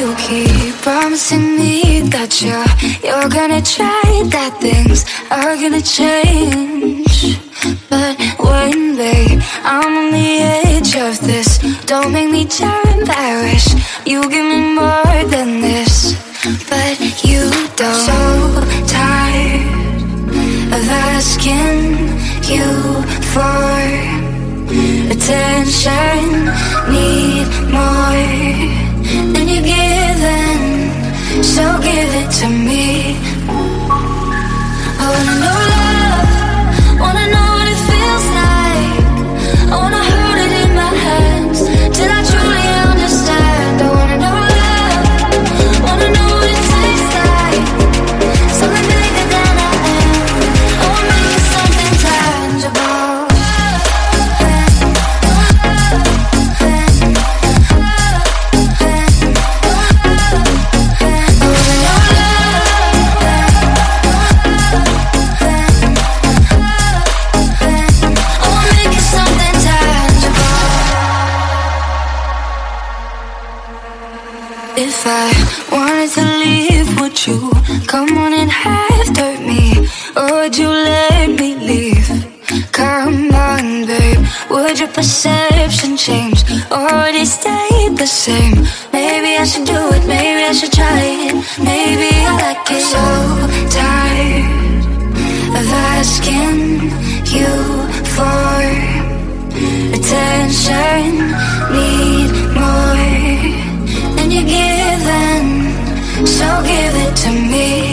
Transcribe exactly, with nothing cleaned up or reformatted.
you keep promising me that you're, you're gonna try, that things are gonna change. But when, babe, I'm on the edge of this, don't make me turn Irish. You give me more than this, but you don't. So tired of asking you for attention, need more than you're giving, so give it to me. I wanna know love, wanna know what it feels like, I wanna hold it in my hands till I truly understand. I wanna know love, wanna know what it tastes like, something bigger than I am, I wanna make it something tangible. If I wanted to leave, would you come on and have me? Or would you let me leave? Come on, babe, would your perception change? Or would it stay the same? Maybe I should do it, maybe I should try it, maybe I like it. So tired of asking you for attention, need more than you're giving, so give it to me.